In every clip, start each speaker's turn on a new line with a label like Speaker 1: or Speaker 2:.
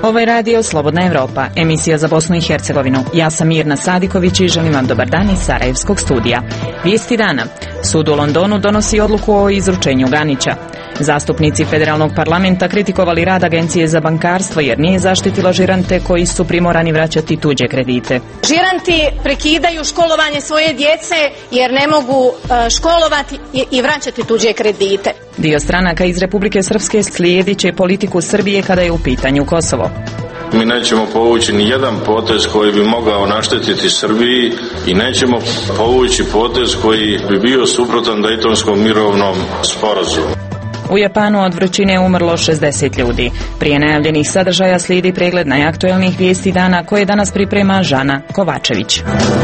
Speaker 1: Ovo je radio Slobodna Evropa, emisija za Bosnu i Hercegovinu. Ja sam Mirna Sadiković i želim vam dobar dan iz Sarajevskog studija. Vijesti dana. Sud u Londonu donosi odluku o izručenju Ganića. Zastupnici federalnog parlamenta kritikovali rad Agencije za bankarstvo jer nije zaštitila žirante koji su primorani vraćati tuđe kredite.
Speaker 2: Žiranti prekidaju školovanje svoje djece jer ne mogu školovati i vraćati tuđe kredite.
Speaker 1: Dio stranaka iz Republike Srpske slijedit će politiku Srbije kada je u pitanju Kosovo.
Speaker 3: Mi nećemo povući ni jedan potez koji bi mogao naštetiti Srbiji i nećemo povući potez koji bi bio suprotan Dejtonskom mirovnom sporazumu.
Speaker 1: U Japanu od vrućine umrlo 60 ljudi. Prije najavljenih sadržaja slijedi pregled najaktuelnijih vijesti dana koje danas priprema Žana Kovačević.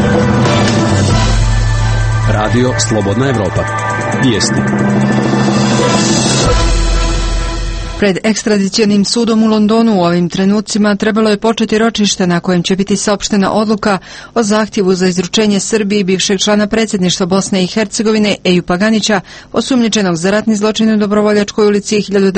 Speaker 4: Radio Slobodna Evropa. Vijesti.
Speaker 5: Pred ekstradicionim sudom u Londonu u ovim trenucima trebalo je početi ročište na kojem će biti saopštena odluka o zahtjevu za izručenje Srbiji bivšeg člana predsjedništva Bosne i Hercegovine Ejupa Ganića, osumnjičenog za ratni zločin u Dobrovoljačkoj ulici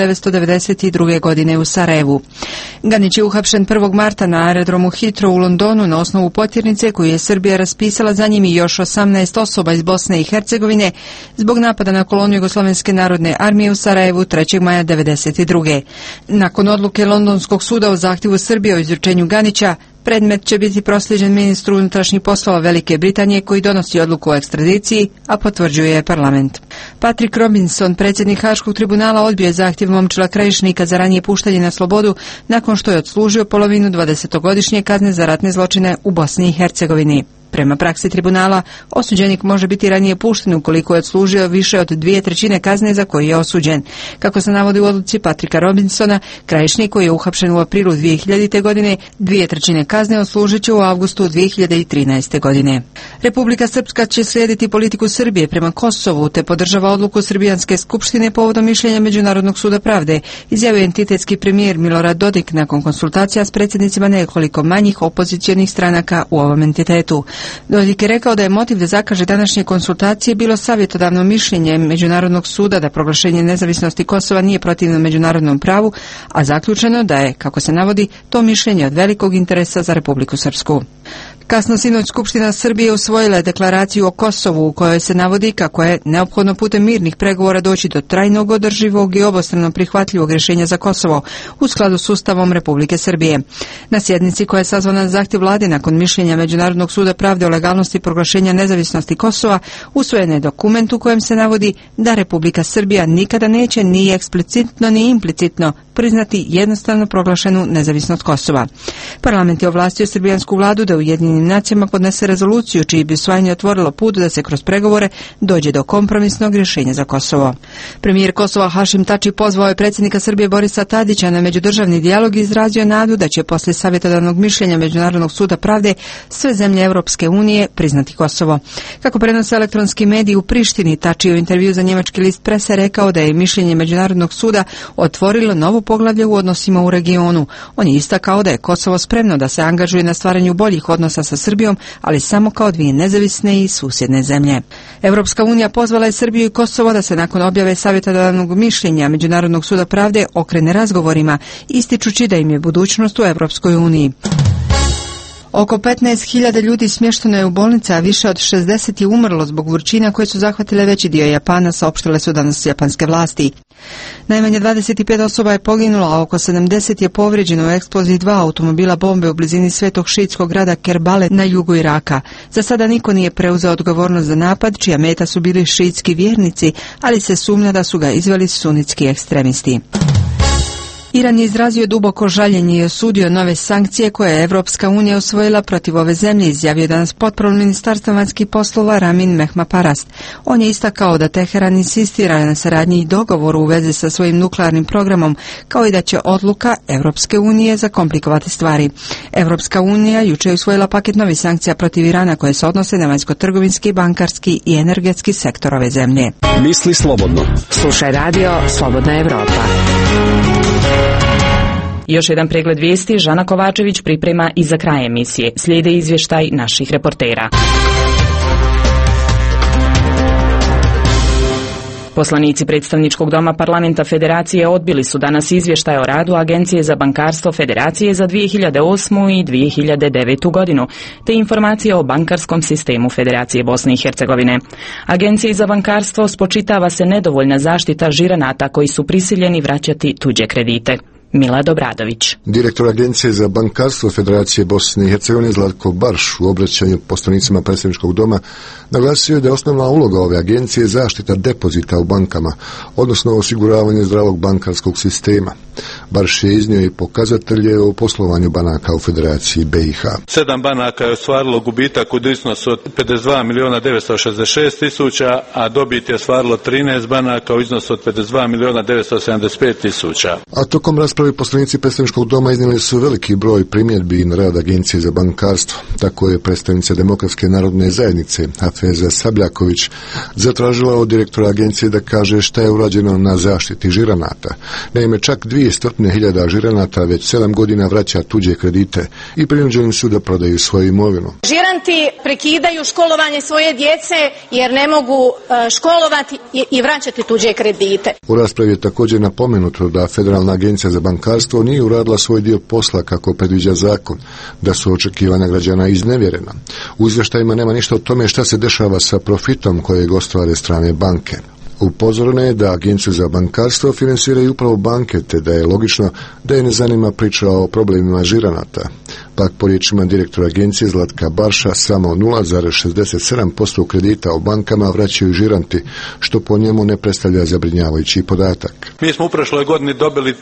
Speaker 5: 1992. godine u Sarajevu. Ganić je uhapšen 1. marta na aerodromu Heathrow u Londonu na osnovu potjernice koju je Srbija raspisala za njim i još 18 osoba iz Bosne i Hercegovine zbog napada na koloniju Jugoslovenske narodne armije u Sarajevu 3. maja 1992. Nakon odluke Londonskog suda o zahtjevu Srbije o izručenju Ganića, predmet će biti proslijeđen ministru unutrašnjih poslova Velike Britanije koji donosi odluku o ekstradiciji, a potvrđuje parlament. Patrick Robinson, predsjednik Haškog tribunala, odbio je zahtjev Momčila Krajišnika za ranije puštanje na slobodu nakon što je odslužio polovinu 20-godišnje kazne za ratne zločine u Bosni i Hercegovini. Prema praksi tribunala, osuđenik može biti ranije pušten ukoliko je odslužio više od 2/3 kazne za koju je osuđen. Kako se navodi u odluci Patrika Robinsona, Krajišnik koji je uhapšen u aprilu 2000. godine, 2/3 kazne odslužit će u avgustu 2013. godine. Republika Srpska će slijediti politiku Srbije prema Kosovu te podržava odluku Srbijanske skupštine povodom mišljenja Međunarodnog suda pravde, izjavio entitetski premijer Milorad Dodik nakon konsultacija s predsjednicima nekoliko manjih opozicionih stranaka u ovom entitetu. Dodik je rekao da je motiv da zakaže današnje konsultacije bilo savjetodavno mišljenje Međunarodnog suda da proglašenje nezavisnosti Kosova nije protivno međunarodnom pravu, a zaključeno da je, kako se navodi, to mišljenje od velikog interesa za Republiku Srpsku. Kasno sinoć Skupština Srbije usvojila je deklaraciju o Kosovu u kojoj se navodi kako je neophodno putem mirnih pregovora doći do trajnog, održivog i obostrano prihvatljivog rješenja za Kosovo u skladu s Ustavom Republike Srbije. Na sjednici koja je sazvana na zahtjev vlade nakon mišljenja Međunarodnog suda pravde o legalnosti proglašenja nezavisnosti Kosova, usvojen je dokument u kojem se navodi da Republika Srbija nikada neće ni eksplicitno ni implicitno priznati jednostavno proglašenu nezavisnost Kosova. Parlament je ovlastio srbijansku vladu da Ujedinjenim nacijama podnese rezoluciju čiji bi usvajanje otvorilo put da se kroz pregovore dođe do kompromisnog rješenja za Kosovo. Premijer Kosova Hašim Tači pozvao je predsjednika Srbije Borisa Tadića na međudržavni dijalog i izrazio nadu da će poslije savjetodavnog mišljenja Međunarodnog suda pravde sve zemlje Europske unije priznati Kosovo. Kako prenose elektronski mediji u Prištini, Tači u intervju za njemački list Presse rekao da je mišljenje Međunarodnog suda otvorilo novo poglavlje u odnosima u regionu. On je istakao da je Kosovo spremno da se angažuje na stvaranju boljih odnosa sa Srbijom, ali samo kao dvije nezavisne i susjedne zemlje. Europska unija pozvala je Srbiju i Kosovo da se nakon objave savjetodavnog mišljenja Međunarodnog suda pravde okrene razgovorima, ističući da im je budućnost u Europskoj uniji. Oko 15.000 ljudi smješteno je u bolnici, a više od 60 je umrlo zbog vrućina koje su zahvatile veći dio Japana, saopštile su danas japanske vlasti. Najmanje 25 osoba je poginulo, a oko 70 je povrijeđeno u eksploziji 2 automobila bombe u blizini svetog šiitskog grada Kerbale na jugu Iraka. Za sada niko nije preuzeo odgovornost za napad, čija meta su bili šiitski vjernici, ali se sumnja da su ga izveli sunitski ekstremisti. Iran je izrazio duboko žaljenje i osudio nove sankcije koje je Evropska unija usvojila protiv ove zemlje, izjavio danas potporun Ministarstva vanjskih poslova Ramin Mehmaparast. On je istakao da Teheran insistira na saradnji i dogovoru u vezi sa svojim nuklearnim programom, kao i da će odluka Evropske unije zakomplikovati stvari. Evropska unija jučer je usvojila paket novih sankcija protiv Irana koje se odnose na vanjsko-trgovinski, bankarski i energetski sektor ove zemlje.
Speaker 4: Misli slobodno.
Speaker 1: Slušaj radio Slobodna Evropa. Još jedan pregled vijesti Žana Kovačević priprema i za kraj emisije. Slijede izvještaj naših reportera. Poslanici predstavničkog doma parlamenta Federacije odbili su danas izvještaj o radu Agencije za bankarstvo Federacije za 2008. i 2009. godinu, te informacije o bankarskom sistemu Federacije Bosne i Hercegovine. Agenciji za bankarstvo spočitava se nedovoljna zaštita žiranata koji su prisiljeni vraćati tuđe kredite. Milad Obradović.
Speaker 6: Direktor Agencije za bankarstvo Federacije Bosne i Hercegovine Zlatko Barš u obraćanju poslanicima predstavničkog doma naglasio je da je osnovna uloga ove agencije zaštita depozita u bankama, odnosno osiguravanje zdravog bankarskog sistema. Barš je iznio i pokazatelje o poslovanju banaka u Federaciji BiH.
Speaker 7: 7 banaka je ostvarilo gubitak u iznosu od 52.966.000, a dobit je ostvarilo 13 banaka u iznosu od 52.975.000.
Speaker 6: A tokom rasprave poslanici predstavničkog doma iznijeli su veliki broj primjedbi na rad Agencije za bankarstvo. Tako je predstavnica Demokratske narodne zajednice Hafeza Sabljaković zatražila od direktora agencije da kaže šta je urađeno na zaštiti žiranata. Naime, čak 200.000 žiranata već 7 godina vraća tuđe kredite i prinuđeni su da prodaju svoju imovinu.
Speaker 2: Žiranti prekidaju školovanje svoje djece jer ne mogu školovati i vraćati tuđe kredite.
Speaker 6: U raspravi je također napomenuto da Federalna agencija za bankarstvo nije uradila svoj dio posla kako predviđa zakon, da su očekivanja građana iznevjerena. U izvještajima nema ništa o tome šta se dešava sa profitom kojeg ostvare strane banke. Upozoreno je da Agenciju za bankarstvo finansiraju upravo banke, te da je logično da je ne zanima priča o problemima žiranata. Pak po riječima direktora agencije Zlatka Barša samo 0,67% kredita u bankama vraćaju žiranti, što po njemu ne predstavlja zabrinjavajući podatak.
Speaker 7: Mi smo u prošloj godini dobili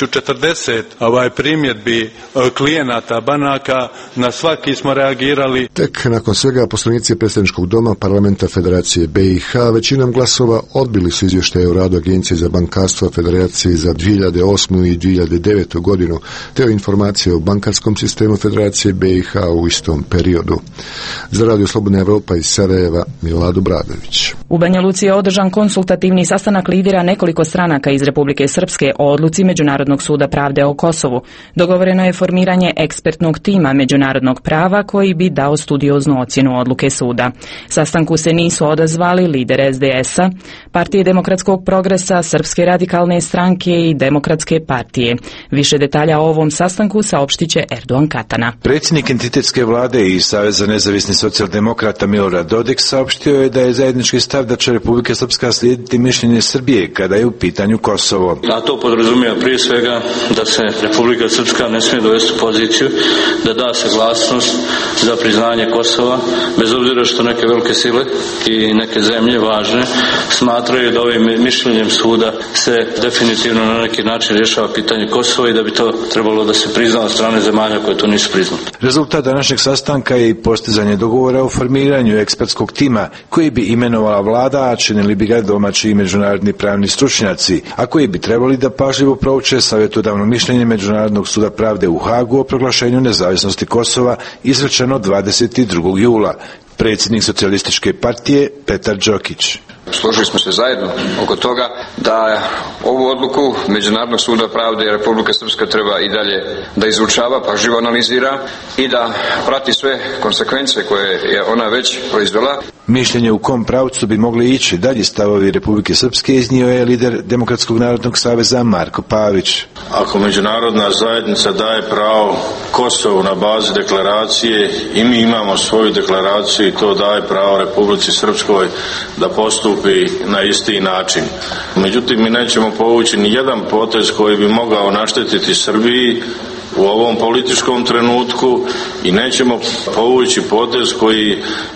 Speaker 7: 1040 primjedbi klijenata banaka, na svaki smo reagirali.
Speaker 6: Tek nakon svega poslanici predstavničkog doma parlamenta Federacije BiH većinom glasova odbili su izvještaje o radu Agencije za bankarstvo Federacije za 2008. i 2009. godinu, te o informacije o bankarskom sistemu Federacije BiH u istom periodu. Za Radio Slobodna Evropa iz Sarajeva, Milad Obradović.
Speaker 1: U Banja Luci je održan konsultativni sastanak lidera nekoliko stranaka iz Republike Srpske o odluci Međunarodnog suda pravde o Kosovu. Dogovoreno je formiranje ekspertnog tima međunarodnog prava koji bi dao studioznu ocjenu odluke suda. Sastanku se nisu odazvali lider SDS-a, Partije demokratskog progresa, Srpske radikalne stranke i Demokratske partije. Više detalja o ovom sastanku saopštit će Erdogan Katana.
Speaker 8: Predsjednik entitetske vlade i Saveza nezavisnih socijaldemokrata Milorad Dodik saopštio je da je zajednički stav da će Republika Srpska slijediti mišljenje Srbije kada je u pitanju Kosovo.
Speaker 3: A to podrazumijeva prije svega da se Republika Srpska ne smije dovesti u poziciju da da saglasnost za priznanje Kosova, bez obzira što neke velike sile i neke zemlje važne smatraju da ovim mišljenjem suda se definitivno na neki način rješava pitanje Kosova i da bi to trebalo da se prizna od strane zemalja koje to nisu priznali.
Speaker 8: Rezultat današnjeg sastanka je i postizanje dogovora o formiranju ekspertskog tima koji bi imenovala vlada, a činili bi ga domaći i međunarodni pravni stručnjaci, a koji bi trebali da pažljivo prouče savjetodavno mišljenje Međunarodnog suda pravde u Hagu o proglašenju nezavisnosti Kosova izrečeno 22. jula. Predsjednik socijalističke partije Petar Đokić.
Speaker 9: Složili smo se zajedno oko toga da ovu odluku Međunarodnog suda pravde Republika Srpska treba i dalje da izučava, pažljivo analizira i da prati sve konsekvence koje je ona već proizvela.
Speaker 8: Mišljenje u kom pravcu bi mogli ići dalji stavovi Republike Srpske iznio je lider Demokratskog narodnog saveza Marko Pavić.
Speaker 3: Ako međunarodna zajednica daje pravo Kosovu na bazi deklaracije i mi imamo svoju deklaraciju i to daje pravo Republici Srpskoj da postupi na isti način. Međutim, mi nećemo povući ni jedan potez koji bi mogao naštetiti Srbiji u ovom političkom trenutku i nećemo povući potez koji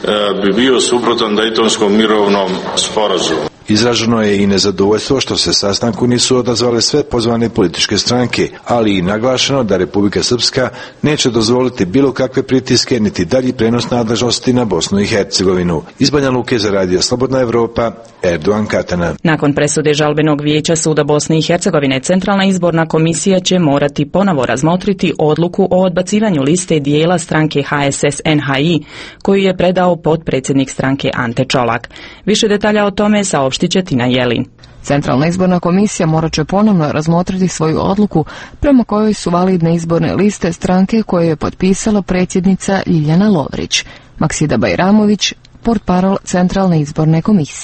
Speaker 3: bi bio suprotan Dejtonskom mirovnom sporazumu.
Speaker 8: Izraženo je i nezadovoljstvo što se sastanku nisu odazvale sve pozvane političke stranke, ali i naglašeno da Republika Srpska neće dozvoliti bilo kakve pritiske niti dalji prenos nadležnosti na Bosnu i Hercegovinu. Iz Banja Luke za Radio Slobodna Evropa, Erdogan Katana.
Speaker 1: Nakon presude žalbenog vijeća suda Bosne i Hercegovine, Centralna izborna komisija će morati ponovo razmotriti odluku o odbacivanju liste dijela stranke HSS-NHI koju je predao potpredsjednik stranke Ante Čolak. Više detalja o tome saopštit će Tina Jelin.
Speaker 5: Centralna izborna komisija morat će ponovno razmotriti svoju odluku prema kojoj su validne izborne liste stranke koje je potpisala predsjednica Ljiljana Lovrić. Maksida Bajramović, portparol Centralne izborne komisije.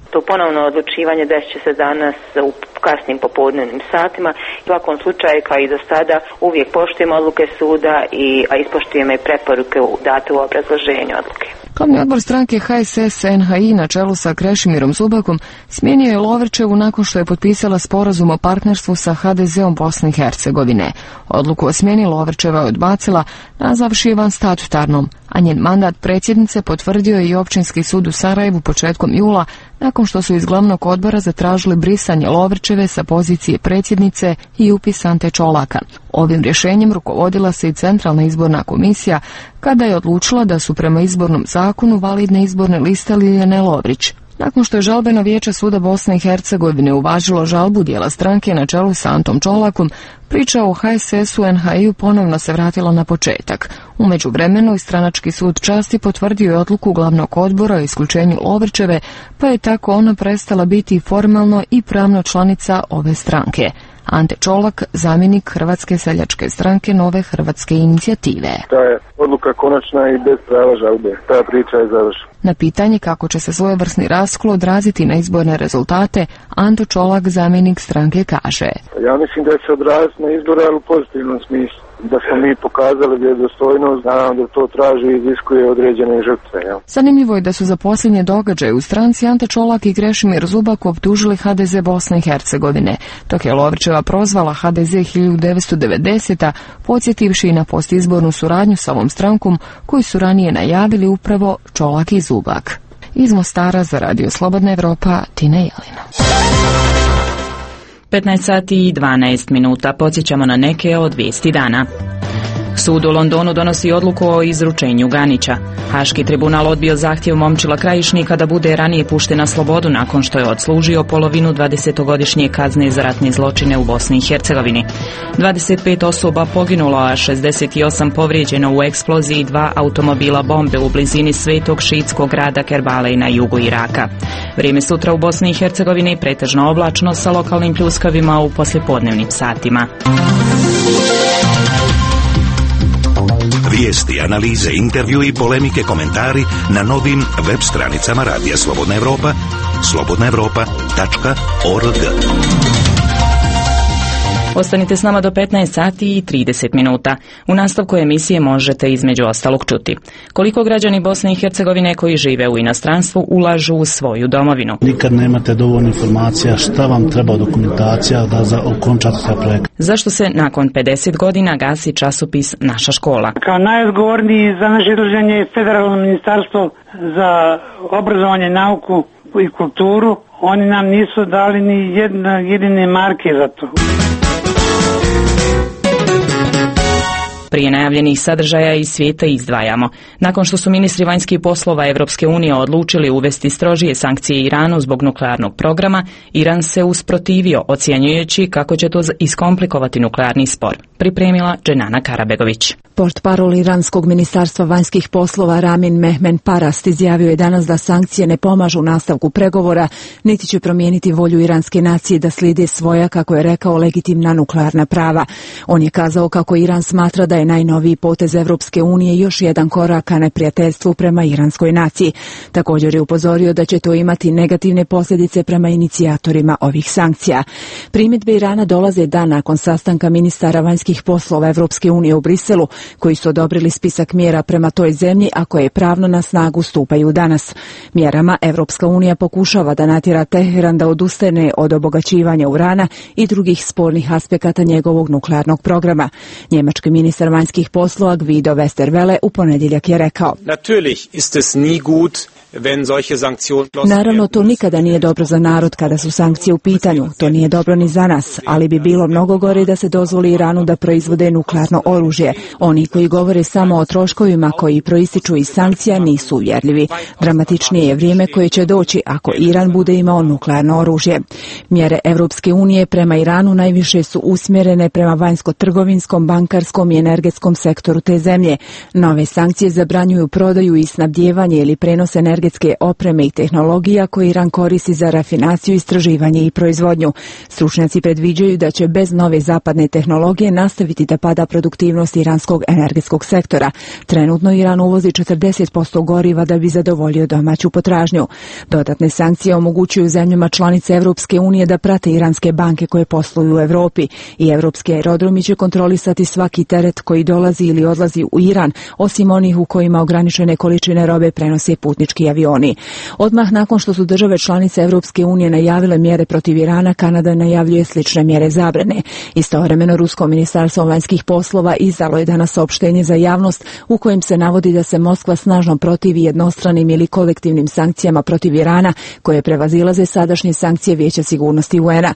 Speaker 10: To ponovno odlučivanje desit će se danas u kasnim popodnevnim satima. U svakom slučaju, kao i do sada, uvijek poštujemo odluke suda a ispoštujemo i preporuke date u obrazloženju odluke.
Speaker 11: Glavni odbor stranke HSS-NHI na čelu sa Krešimirom Zubakom smijenio je Lovrčevu nakon što je potpisala sporazum o partnerstvu sa HDZ-om Bosne i Hercegovine. Odluku o smjeni Lovrčeva je odbacila, nazavši je vanstatutarnom, a njen mandat predsjednice potvrdio je i Općinski sud u Sarajevu početkom jula, nakon što su iz glavnog odbora zatražili brisanje Lovrčeve sa pozicije predsjednice i upis Ante Čolaka. Ovim rješenjem rukovodila se i Centralna izborna komisija kada je odlučila da su prema izbornom zakonu validne izborne liste Ljiljane Lovrić. Nakon što je žalbeno vijeće suda Bosne i Hercegovine uvažilo žalbu dijela stranke na čelu sa Antom Čolakom, priča o HSS-u-NHI-u ponovno se vratila na početak. U međuvremenu i stranački sud časti potvrdio je odluku glavnog odbora o isključenju Lovrčeve, pa je tako ona prestala biti formalno i pravno članica ove stranke. Ante Čolak, zamjenik Hrvatske seljačke stranke Nove Hrvatske inicijative.
Speaker 12: Ta je odluka konačna i bez prava žalbe. Ta priča je završena.
Speaker 11: Na pitanje kako će se svojevrsni raskol odraziti na izborne rezultate, Anto Čolak, zamjenik stranke, kaže:
Speaker 12: Ja mislim da će se odraziti na izbore, ali u pozitivnom smislu. Da smo mi pokazali vjerodostojnost, naravno da to traži i iziskuje određene žrtve. Ja.
Speaker 11: Zanimljivo je da su za posljednje događaje u stranci Ante Čolak i Krešimir Zubak optužili HDZ Bosne i Hercegovine, dok je Lovrčeva prozvala HDZ 1990. podsjetivši i na postizbornu suradnju sa ovom strankom koju su ranije najavili upravo Čolak i Zubak. Iz Mostara za Radio Slobodna Evropa, Tina Jelina.
Speaker 1: 15 sati i 12 minuta. Podsjećamo na neke od vijesti dana. Sud u Londonu donosi odluku o izručenju Ganića. Haški tribunal odbio zahtjev Momčila Krajišnika da bude ranije pušten na slobodu nakon što je odslužio polovinu 20-godišnje kazne za ratne zločine u Bosni i Hercegovini. 25 osoba poginulo, a 68 povrijeđeno u eksploziji 2 automobila bombe u blizini svetog šiitskog grada Kerbale na jugu Iraka. Vrijeme sutra u Bosni i Hercegovini pretežno oblačno sa lokalnim pljuskavima u poslijepodnevnim satima.
Speaker 13: Vijesti, analize, intervju i polemike, komentari na novim web stranicama Radija Slobodna Evropa, slobodnaevropa.org.
Speaker 1: Ostanite s nama do 15 sati i 30 minuta. U nastavku emisije možete između ostalog čuti koliko građani Bosne i Hercegovine koji žive u inostranstvu ulažu u svoju domovinu.
Speaker 14: Nikad nemate dovoljno informacija šta vam treba dokumentacija da okončate taj projekt.
Speaker 1: Zašto se nakon 50 godina gasi časopis Naša škola?
Speaker 15: Kao najodgovorniji za naše izlaženje je Federalno ministarstvo za obrazovanje, nauku i kulturu. Oni nam nisu dali ni jedine marke za to.
Speaker 1: Prije najavljenih sadržaja iz svijeta izdvajamo. Nakon što su ministri vanjskih poslova Evropske unije odlučili uvesti strožije sankcije Iranu zbog nuklearnog programa, Iran se usprotivio, ocjenjujući kako će to iskomplikovati nuklearni spor. Pripremila Dženana Karabegović.
Speaker 16: Portparol iranskog ministarstva vanjskih poslova Ramin Mehmenparast izjavio je danas da sankcije ne pomažu nastavku pregovora, niti će promijeniti volju iranske nacije da slijede svoja, kako je rekao, legitimna nuklearna prava. On je kazao kako Iran smatra da je najnoviji potez Evropske unije još jedan korak ka neprijateljstvu prema iranskoj naciji. Također je upozorio da će to imati negativne posljedice prema inicijatorima ovih sankcija. Primjedbe Irana dolaze dan nakon sastanka ministara vanjskih poslova Evropske unije u Briselu, koji su odobrili spisak mjera prema toj zemlji, a koje pravno na snagu stupaju danas. Mjerama Evropska unija pokušava da natjera Teheran da odustane od obogaćivanja urana i drugih spornih aspekata njegovog nuklearnog programa. Njemački ministar vanjskih poslova Guido Westerwelle u ponedjeljak je rekao: Naravno, to nikada nije dobro za narod kada su sankcije u pitanju. To nije dobro ni za nas, ali bi bilo mnogo gore da se dozvoli Iranu da proizvode nuklearno oružje. Oni koji govore samo o troškovima koji proističu iz sankcija nisu uvjerljivi. Dramatičnije je vrijeme koje će doći ako Iran bude imao nuklearno oružje. Mjere Evropske unije prema Iranu najviše su usmjerene prema vanjsko-trgovinskom, bankarskom i energetskom sektoru te zemlje. Nove sankcije zabranjuju prodaju i snabdijevanje ili prenos energije energetske opreme i tehnologija koje Iran koristi za rafinaciju, istraživanje i proizvodnju. Stručnjaci predviđaju da će bez nove zapadne tehnologije nastaviti da pada produktivnost iranskog energetskog sektora. Trenutno Iran uvozi 40% goriva da bi zadovoljio domaću potražnju. Dodatne sankcije omogućuju zemljama članice Evropske unije da prate iranske banke koje posluju u Evropi i evropski aerodromi će kontrolisati svaki teret koji dolazi ili odlazi u Iran, osim onih u kojima ograničene količine robe prenose putnički avioni. Odmah nakon što su države članice Evropske unije najavile mjere protiv Irana, Kanada najavljuje slične mjere zabrane. Istovremeno Rusko ministarstvo vanjskih poslova izdalo je danas saopštenje za javnost u kojem se navodi da se Moskva snažno protivi jednostranim ili kolektivnim sankcijama protiv Irana koje prevazilaze sadašnje sankcije Vijeća sigurnosti UN-a.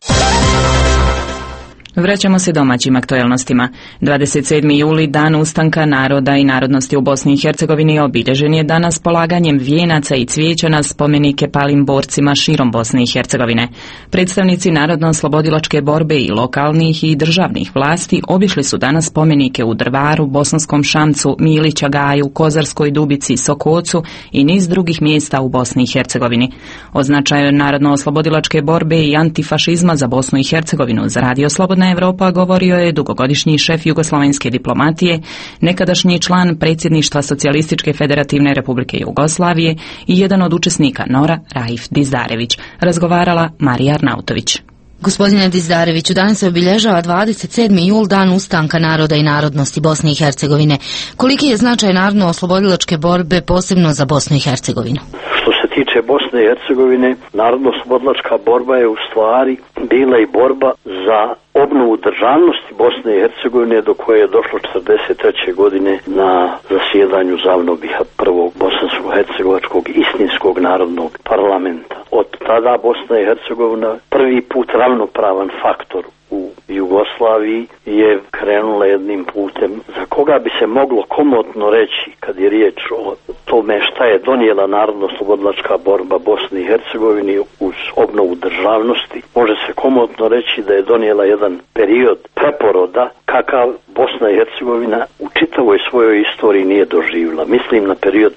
Speaker 1: Vraćamo se domaćim aktuelnostima. 27. juli, dan ustanka naroda i narodnosti u Bosni i Hercegovini, obilježen je danas polaganjem vijenaca i cvijeća na spomenike palim borcima širom Bosne i Hercegovine. Predstavnici narodno-oslobodilačke borbe i lokalnih i državnih vlasti obišli su danas spomenike u Drvaru, Bosanskom Šamcu, Milića Gaju, Kozarskoj Dubici, Sokocu i niz drugih mjesta u Bosni i Hercegovini. O značaju narodno-oslobodilačke borbe i antifašizma za Bosnu i Hercegovinu za Radio Slobodna Evropa govorio je dugogodišnji šef jugoslovenske diplomatije, nekadašnji član predsjedništva Socijalističke federativne republike Jugoslavije i jedan od učesnika NOR-a, Raif Dizdarević. Razgovarala Marija Arnautović.
Speaker 17: Gospodine Dizdareviću, danas se obilježava 27. jul, dan ustanka naroda i narodnosti Bosne i Hercegovine. Koliki je značaj narodno-oslobodilačke borbe posebno za Bosnu i Hercegovinu?
Speaker 18: Što se tiče Bosne i Hercegovine, narodno-oslobodilačka borba je u stvari bila i borba za obnovu državnosti Bosne i Hercegovine, do koje je došlo 1943. godine na zasjedanju Zavnobiha, prvog bosansko-hercegovačkog istinskog narodnog parlamenta. Od tada Bosna i Hercegovina, prvi put ravnopravan faktor u Jugoslaviji, je krenula jednim putem za koga bi se moglo komotno reći, kad je riječ o tome šta je donijela narodno-oslobodilačka borba Bosni i Hercegovini uz obnovu državnosti, može se komotno reći da je donijela jedan period preporoda kakav Bosna i Hercegovina u čitavoj svojoj istoriji nije doživjela. Mislim na period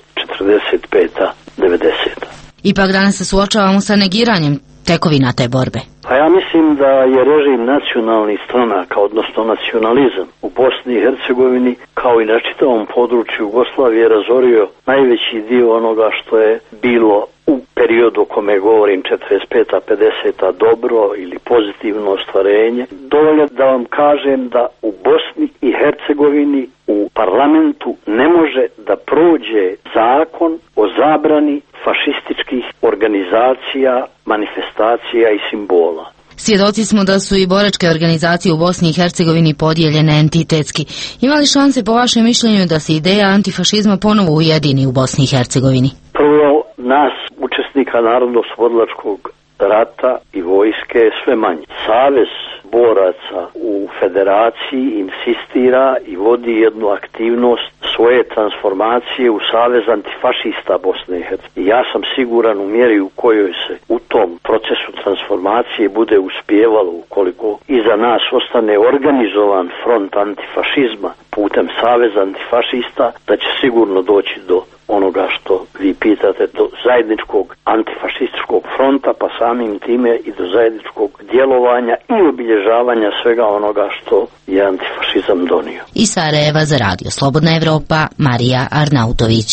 Speaker 18: 45-90.
Speaker 17: Ipak danas se suočavamo sa negiranjem tekovina te borbe.
Speaker 18: Pa ja mislim da je režim nacionalnih stranaka, odnosno nacionalizam u Bosni i Hercegovini, kao i na čitavom području Jugoslavije, razorio najveći dio onoga što je bilo u periodu o kome govorim 45-50 dobro ili pozitivno ostvarenje. Dovoljno da vam kažem da u Bosni i Hercegovini u parlamentu ne može da prođe zakon o zabrani fašističkih organizacija, manifestacija i simbola.
Speaker 17: Svjedoci smo da su i boračke organizacije u Bosni i Hercegovini podijeljene entitetski. Ima li šanse po vašem mišljenju da se ideja antifašizma ponovo ujedini u Bosni i Hercegovini?
Speaker 18: Prvo, nas, učesnika narodno-oslobodilačkog rata i vojske, je sve manje. Savez boraca u federaciji insistira i vodi jednu aktivnost svoje transformacije u Savez antifašista Bosne i Hercegovine. Ja sam siguran u mjeri u kojoj se u tom procesu transformacije bude uspijevalo, ukoliko iza nas ostane organizovan front antifašizma putem Saveza antifašista, da će sigurno doći do onoga što vi pitate, do zajedničkog antifašističkog fronta, pa samim time i do zajedničkog djelovanja i obilježavanja svega onoga što je antifašizam donio.
Speaker 17: Iz Sarajeva za Radio Slobodna Evropa, Marija Arnautović.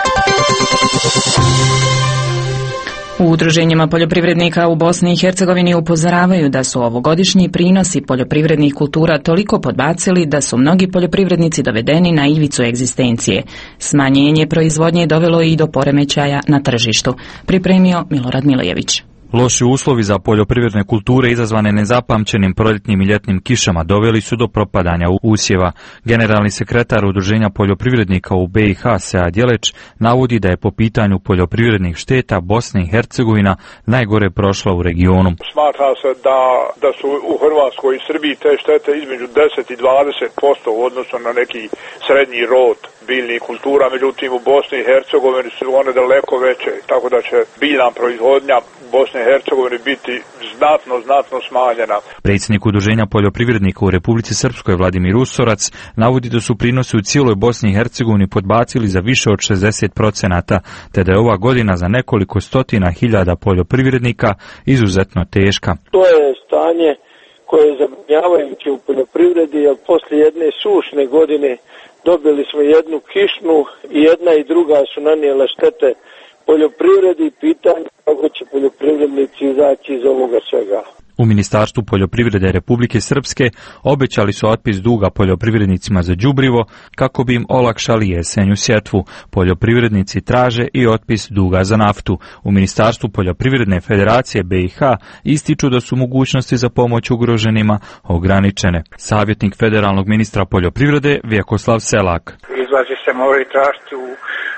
Speaker 1: U udruženjima poljoprivrednika u Bosni i Hercegovini upozoravaju da su ovogodišnji prinosi poljoprivrednih kultura toliko podbacili da su mnogi poljoprivrednici dovedeni na ivicu egzistencije. Smanjenje proizvodnje dovelo i do poremećaja na tržištu. Pripremio Milorad Milejević.
Speaker 19: Loši uslovi za poljoprivredne kulture izazvane nezapamćenim proljetnim i ljetnim kišama doveli su do propadanja usjeva. Generalni sekretar Udruženja poljoprivrednika u BiH Sead Djeleć navodi da je po pitanju poljoprivrednih šteta Bosna i Hercegovina najgore prošla u regionu.
Speaker 20: Smatra se da su u Hrvatskoj i Srbiji te štete između 10 i 20% u odnosu na neki srednji rod biljnih kultura, međutim u Bosni i Hercegovini su one daleko veće, tako da će biljna proizvodnja Bosne i Hercegovine biti znatno smanjena.
Speaker 19: Predsjednik Udruženja poljoprivrednika u Republici Srpskoj Vladimir Usorac navodi da su prinosi u cijeloj Bosni i Hercegovini podbacili za više od 60%, te da je ova godina za nekoliko stotina hiljada poljoprivrednika izuzetno teška.
Speaker 12: To je stanje koje je zabrinjavajuće u poljoprivredi, jer poslije jedne sušne godine dobili smo jednu kišnu i jedna i druga su nanijele štete poljoprivredi i pitanje kako će poljoprivrednici izaći iz ovoga svega.
Speaker 19: U Ministarstvu poljoprivrede Republike Srpske obećali su otpis duga poljoprivrednicima za đubrivo kako bi im olakšali jesenju sjetvu. Poljoprivrednici traže i otpis duga za naftu. U Ministarstvu poljoprivredne federacije BiH ističu da su mogućnosti za pomoć ugroženima ograničene. Savjetnik federalnog ministra poljoprivrede Vjekoslav Selak.
Speaker 21: Izlazi se moraju tražiti u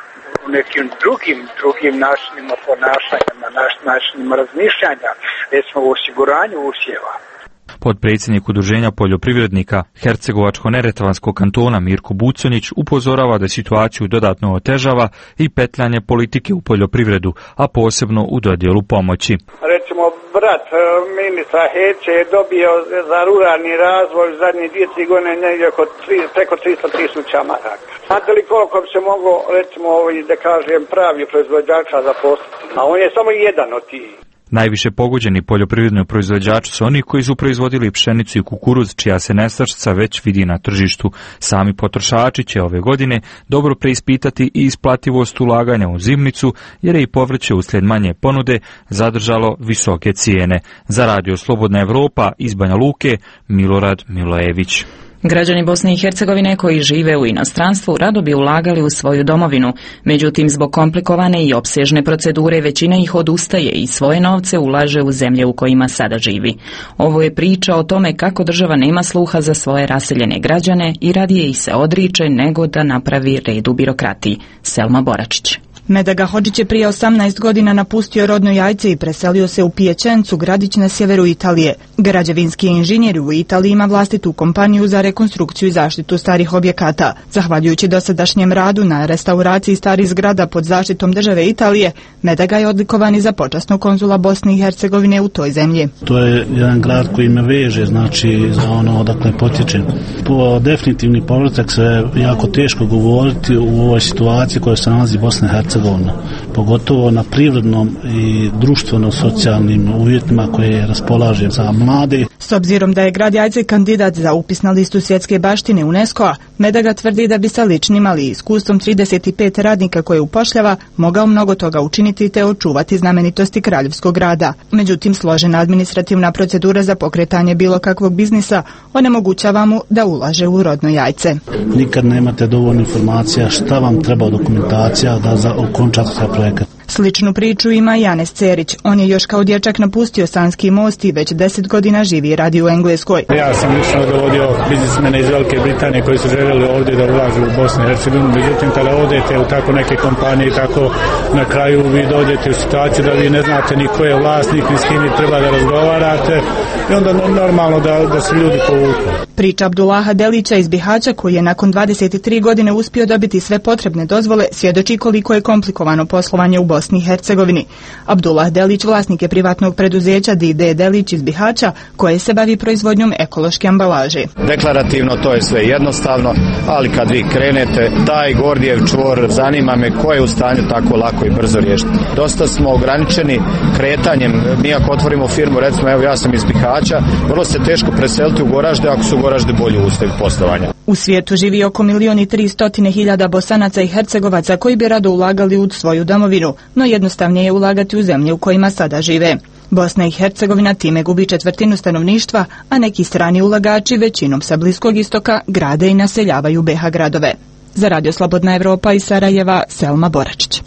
Speaker 21: nekim drugim načinima ponašanja, načinima razmišljanja, recimo u osiguranju usjeva.
Speaker 19: Potpredsjednik Udruženja poljoprivrednika Hercegovačko-neretvanskog kantona Mirko Buconić upozorava da situaciju dodatno otežava i petljanje politike u poljoprivredu, a posebno u dodjelu pomoći.
Speaker 21: Recimo, brat ministra Heće je dobio za ruralni razvoj zadnje 2-3 godine negdje preko 300.000 maraka. Znate li koliko bi se moglo, recimo, da kažem, pravi proizvođača zaposliti? A on je samo jedan od tih.
Speaker 19: Najviše pogođeni poljoprivredni proizvođači su oni koji su proizvodili pšenicu i kukuruz, čija se nestašica već vidi na tržištu. Sami potrošači će ove godine dobro preispitati i isplativost ulaganja u zimnicu, jer je i povrće uslijed manje ponude zadržalo visoke cijene. Za Radio Slobodna Evropa iz Banja Luke, Milorad Milojević.
Speaker 1: Građani Bosne i Hercegovine koji žive u inostranstvu rado bi ulagali u svoju domovinu, međutim zbog komplikovane i opsežne procedure većina ih odustaje i svoje novce ulaže u zemlje u kojima sada živi. Ovo je priča o tome kako država nema sluha za svoje raseljene građane i radije ih se odriče nego da napravi red u birokratiji. Selma Boračić.
Speaker 22: Medaga Hodžić je prije 18 godina napustio rodno Jajce i preselio se u Pijećencu, gradić na sjeveru Italije. Građevinski inženjer u Italiji ima vlastitu kompaniju za rekonstrukciju i zaštitu starih objekata. Zahvaljujući dosadašnjem radu na restauraciji starih zgrada pod zaštitom države Italije, Medaga je odlikovan i za počasnog konzula Bosne i Hercegovine u toj zemlji.
Speaker 14: To je jedan grad koji me veže, znači za ono odakle potječem. Po definitivni povratak se jako teško govoriti u ovoj situaciji koja se nalazi Bosna i Hercegovina, pogotovo na privrednom i društveno-socijalnim uvjetima koje raspolaže za mlade.
Speaker 22: S obzirom da je grad Jajce kandidat za upis na listu svjetske baštine UNESCO-a, Medaga tvrdi da bi sa ličnim, ali i iskustvom 35 radnika koje upošljava mogao mnogo toga učiniti te očuvati znamenitosti kraljevskog grada. Međutim, složena administrativna procedura za pokretanje bilo kakvog biznisa onemogućava mu da ulaže u rodno Jajce.
Speaker 14: Nikad nemate dovoljno informacija šta vam treba dokumentacija da okončate taj projekat.
Speaker 22: Sličnu priču ima i Janez Cerić. On je još kao dječak napustio Sanski most i već 10 godina živi i radi u Engleskoj.
Speaker 23: Ja sam lično dovodio biznismene iz Velike Britanije koji su željeli ovdje da ulažu u Bosnu i Hercegovinu. Međutim, kada odete u tako neke kompanije, tako na kraju vi dođete u situaciju da vi ne znate ni ko je vlasnik, ni s kim treba da razgovarate i onda normalno da se ljudi povuku.
Speaker 22: Priča Abdullaha Delića iz Bihaća, koji je nakon 23 godine uspio dobiti sve potrebne dozvole, svjedoči koliko je komplikovano poslovanje u Bosni i Hercegovini. Abdullah Delić vlasnik je privatnog preduzeća D.D. Delić iz Bihaća, koje se bavi proizvodnjom ekološke ambalaže.
Speaker 24: Deklarativno to je sve jednostavno, ali kad vi krenete, taj Gordijev čvor, zanima me ko je u stanju tako lako i brzo riješiti. Dosta smo ograničeni kretanjem. Mi ako otvorimo firmu, recimo evo ja sam iz Bihaća, vrlo se teško preseliti u Goražde ako su Goražde bolji uslovi poslovanja.
Speaker 22: U svijetu živi oko 1.300.000 Bosanaca i Hercegovaca koji bi rado ulagali u svoju domovinu, no jednostavnije je ulagati u zemlje u kojima sada žive. Bosna i Hercegovina time gubi 1/4 stanovništva, a neki strani ulagači većinom sa Bliskog istoka grade i naseljavaju BiH gradove. Za Radio Slobodna Evropa iz Sarajeva, Selma Boračić.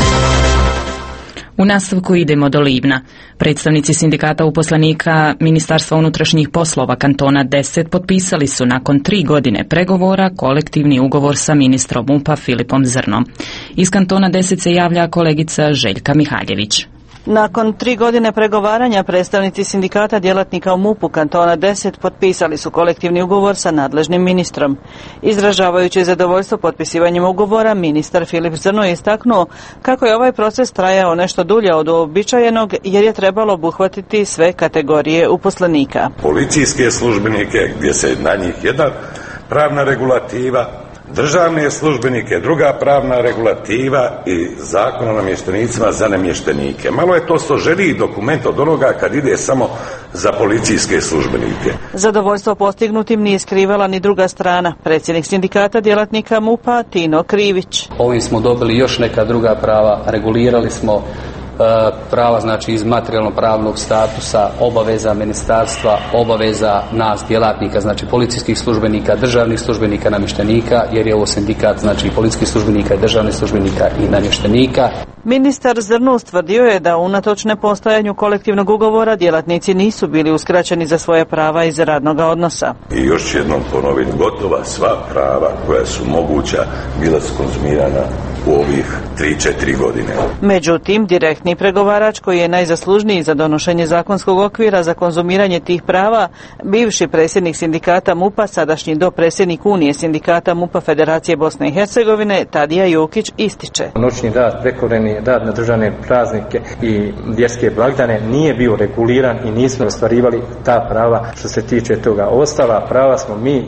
Speaker 1: U nastavku idemo do Livna. Predstavnici sindikata uposlenika Ministarstva unutrašnjih poslova kantona 10 potpisali su nakon 3 godine pregovora kolektivni ugovor sa ministrom MUP-a Filipom Zrnom. Iz kantona 10 se javlja kolegica Željka Mihaljević.
Speaker 2: Nakon 3 godine pregovaranja, predstavnici sindikata djelatnika u MUP-u kantona 10 potpisali su kolektivni ugovor sa nadležnim ministrom. Izražavajući zadovoljstvo potpisivanjem ugovora, ministar Filip Zrno je istaknuo kako je ovaj proces trajao nešto dulje od uobičajenog jer je trebalo obuhvatiti sve kategorije uposlenika.
Speaker 4: Policijske službenike gdje se na njih jedna pravna regulativa, državne službenike, druga pravna regulativa i zakon o namještenicima za namještenike. Malo je to složeniji dokument od onoga kad ide samo za policijske službenike.
Speaker 2: Zadovoljstvo postignutim nije skrivala ni druga strana. Predsjednik sindikata djelatnika MUP-a Tino Krivić.
Speaker 6: Ovim smo dobili još neka druga prava, regulirali smo prava znači iz materijalno-pravnog statusa, obaveza ministarstva, obaveza nas djelatnika, znači policijskih službenika, državnih službenika, namještenika, jer je ovo sindikat znači policijskih službenika, državnih službenika i namještenika.
Speaker 2: Ministar Zrno ustvrdio je da unatoč nepostojanju kolektivnog ugovora djelatnici nisu bili uskraćeni za svoje prava iz radnog odnosa.
Speaker 4: I još jednom ponovim, gotova sva prava koja su moguća bila su konzumirana u ovih 3-4 godine.
Speaker 2: Međutim, direktni pregovarač koji je najzaslužniji za donošenje zakonskog okvira za konzumiranje tih prava, bivši predsjednik sindikata MUP-a, sadašnji dopredsjednik Unije sindikata MUP-a Federacije Bosne i Hercegovine, Tadija Jukić, ističe.
Speaker 7: Noćni rad, prekovremeni rad na državne praznike i vjerske blagdane nije bio reguliran i nismo ostvarivali ta prava što se tiče toga. Ostala prava smo mi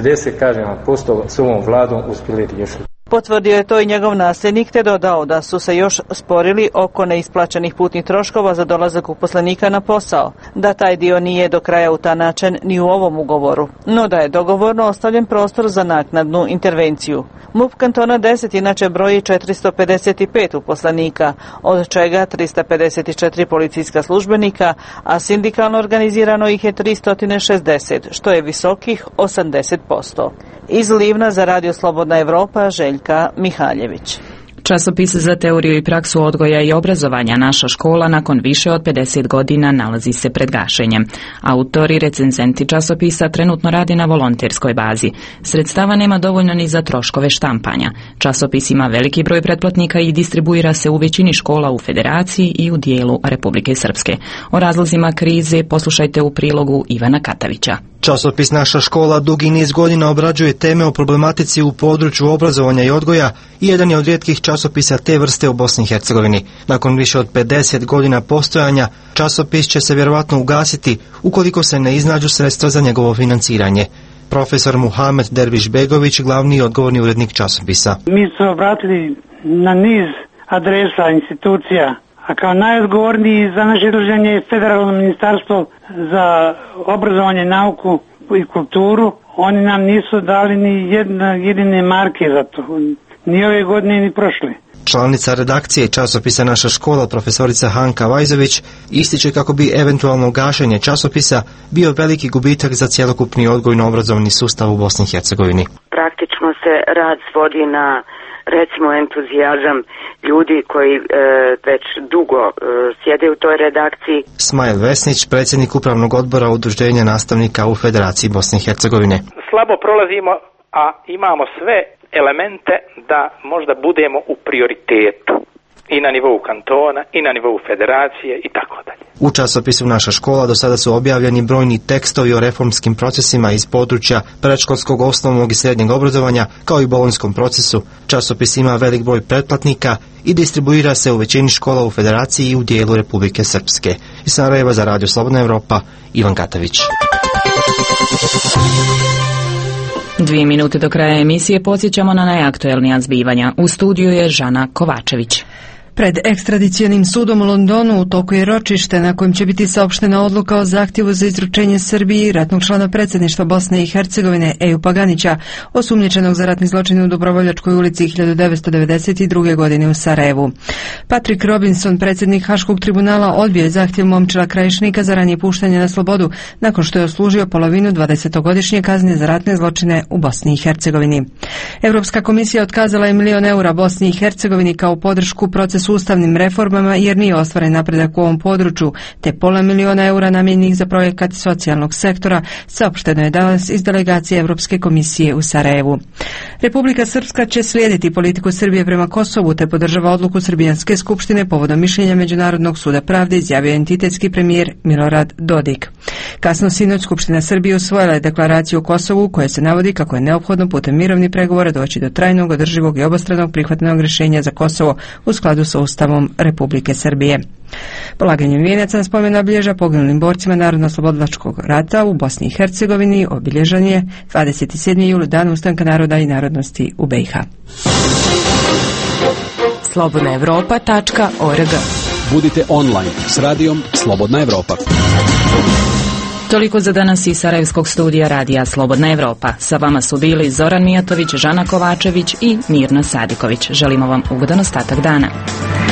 Speaker 7: 90% s ovom vladom uspjeli riješiti.
Speaker 2: Potvrdio je to i njegov nasljednik te dodao da su se još sporili oko neisplaćenih putnih troškova za dolazak uposlenika na posao, da taj dio nije do kraja utanačen ni u ovom ugovoru, no da je dogovorno ostavljen prostor za naknadnu intervenciju. MUP kantona 10 inače broji 455 uposlenika, od čega 354 policijska službenika, a sindikalno organizirano ih je 360, što je visokih 80%. Iz Livna za Radio Slobodna Evropa, Željka Mihaljević.
Speaker 1: Časopis za teoriju i praksu odgoja i obrazovanja Naša škola nakon više od 50 godina nalazi se pred gašenjem. Autori, recenzenti časopisa trenutno radi na volonterskoj bazi. Sredstava nema dovoljno ni za troškove štampanja. Časopis ima veliki broj pretplatnika i distribuira se u većini škola u Federaciji i u dijelu Republike Srpske. O razlozima krize poslušajte u prilogu Ivana Katavića.
Speaker 25: Časopis Naša škola dugi niz godina obrađuje teme o problematici u području obrazovanja i odgoja i jedan je od rijetkih časopisa te vrste u Bosni i Hercegovini. Nakon više od 50 godina postojanja, časopis će se vjerovatno ugasiti ukoliko se ne iznađu sredstva za njegovo financiranje. Profesor Muhamed Derviš Begović, glavni i odgovorni urednik časopisa.
Speaker 15: Mi smo obratili na niz adresa institucija, a kao najodgovorniji za naše izlaženje je Federalno ministarstvo za obrazovanje, nauku i kulturu. Oni nam nisu dali ni jedine marke za to, ni ove godine ni prošle.
Speaker 25: Članica redakcije časopisa Naša škola, profesorica Hanka Vajzović, ističe kako bi eventualno gašenje časopisa bio veliki gubitak za cjelokupni odgojno-obrazovni sustav u Bosni i Hercegovini.
Speaker 26: Praktično se rad svodi na recimo entuzijazam ljudi koji već dugo sjede u toj redakciji.
Speaker 25: Smajl Vesnić, predsjednik upravnog odbora Udruženja nastavnika u Federaciji Bosne i Hercegovine.
Speaker 27: Slabo prolazimo, a imamo sve elemente da možda budemo u prioritetu i na nivou kantona i na nivou federacije i tako dalje.
Speaker 25: U časopisu Naša škola do sada su objavljeni brojni tekstovi o reformskim procesima iz područja predškolskog, osnovnog i srednjeg obrazovanja, kao i bolonjskom procesu. Časopis ima velik broj pretplatnika i distribuira se u većini škola u Federaciji i u dijelu Republike Srpske. Iz Sarajeva za Radio Slobodna Evropa, Ivan Katavić.
Speaker 1: 2 minute do kraja emisije podsjećamo na najaktuelnija zbivanja. U studiju je Žana Kovačević.
Speaker 5: Pred ekstradicionim sudom u Londonu u toku je ročište na kojem će biti saopštena odluka o zahtjevu za izručenje Srbiji ratnog člana predsjedništva Bosne i Hercegovine Ejupa Ganića, osumnjičenog za ratni zločin u Dobrovoljačkoj ulici 1992. godine u Sarajevu. Patrick Robinson, predsjednik Haškog tribunala, odbio je zahtjev Momčila Krajišnika za ranije puštanje na slobodu nakon što je odslužio polovinu 20-godišnje kazne za ratne zločine u Bosni i Hercegovini. Europska komisija otkazala je €1 milion Bosni i Hercegovini kao podršku procesu s ustavnim reformama jer nije ostvaren napredak u ovom području, te €500.000 namijenjenih za projekat socijalnog sektora, saopšteno je danas iz delegacije Europske komisije u Sarajevu. Republika Srpska će slijediti politiku Srbije prema Kosovu te podržava odluku Srbijanske skupštine povodom mišljenja Međunarodnog suda pravde, izjavio entitetski premijer Milorad Dodik. Kasno sinoć Skupština Srbije usvojila je deklaraciju o Kosovu u kojoj se navodi kako je neophodno putem mirovnih pregovora doći do trajnog, održivog i obostranog prihvatnog rješenja za Kosovo u skladu sa Ustavom Republike Srbije. Polaganjem vijenaca na spomen obilježja poginulim borcima Narodno-oslobodilačkog rata u Bosni i Hercegovini obilježan je 27. jul, dan ustanka naroda i narodnosti u BiH.
Speaker 1: slobodnaevropa.org.
Speaker 3: Budite online s radijom Slobodna Evropa.
Speaker 1: Toliko za danas iz Sarajevskog studija radija Slobodna Evropa. Sa vama su bili Zoran Mijatović, Žana Kovačević i Mirna Sadiković. Želimo vam ugodan ostatak dana.